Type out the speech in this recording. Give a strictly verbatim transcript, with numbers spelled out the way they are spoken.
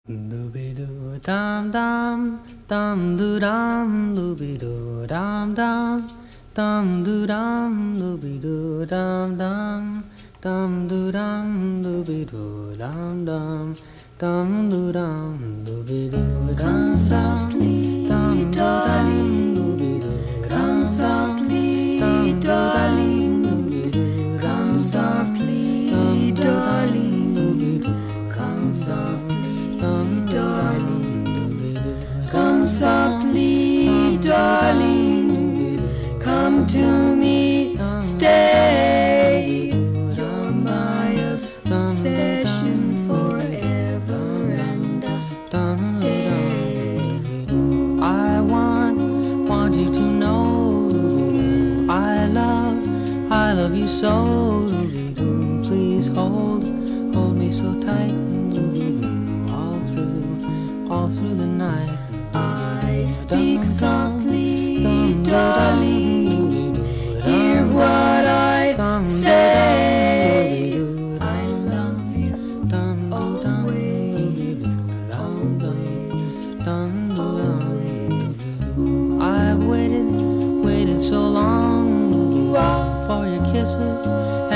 Dooby doo dum dum dum doo dum dooby doo dum dum dum doo dum dooby doo dum dum dum doo dum dooby doo dum dum dum doo dum dooby doo dum softly, darling. Come softly, darling. Come softly, darling. Come softly, darling. Come softly, darling. Come to me, stay. You're my obsession forever and a day. I want, want you to know I love, I love you so. Please hold, hold me so tight all through, all through the night. I speak softly, darling. Hear what I say. I love you always, always, always. I've waited, waited so long for your kisses,